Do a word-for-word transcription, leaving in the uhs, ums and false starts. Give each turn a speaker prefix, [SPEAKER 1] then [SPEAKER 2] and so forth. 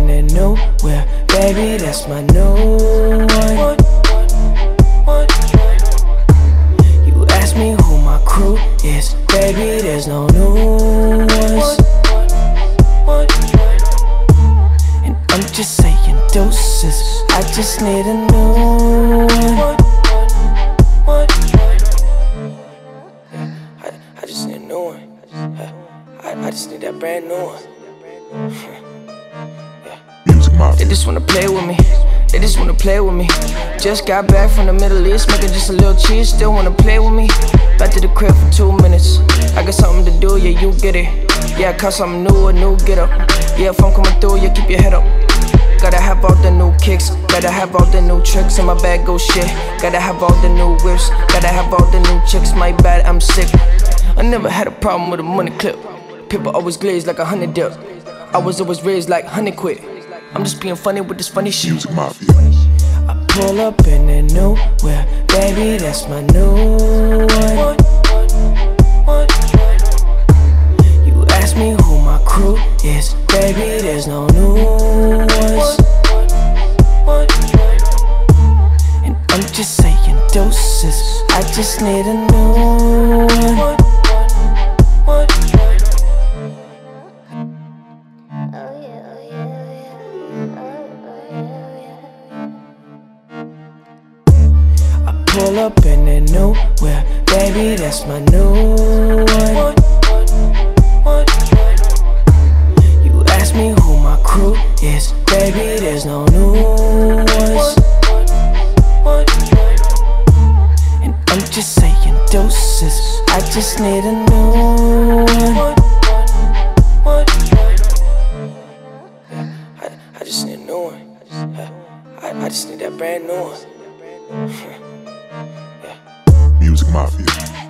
[SPEAKER 1] and then nowhere, baby, that's my new one. You ask me who my crew is, baby, there's no new ones. And I'm just saying doses, I just need a new one. I, I just need a new one. I, I just need that brand new one. They just wanna play with me, they just wanna play with me. Just got back from the Middle East, making just a little cheese, still wanna play with me. Back to the crib for two minutes, I got something to do, yeah, you get it. Yeah, I caught something new, a new get up. Yeah, if I'm coming through, yeah, keep your head up. Gotta have all the new kicks, gotta have all the new tricks. In my bag go shit, gotta have all the new whips, gotta have all the new chicks. My bad, I'm sick. I never had a problem with a money clip. People always glaze like a honey dip. I was always raised like honey quit. I'm just being funny with this funny shit.
[SPEAKER 2] Music Mafia.
[SPEAKER 1] I pull up in the nowhere, baby, that's my new one. You ask me who my crew is, baby, there's no new ones. And I'm just saying doses, I just need a new one. Pull up in the nowhere, baby, that's my new one. You ask me who my crew is, baby, there's no new ones. And I'm just saying doses, I just need a new one. I, I just need a new one. I, I just need that brand new one.
[SPEAKER 2] Music Mafia.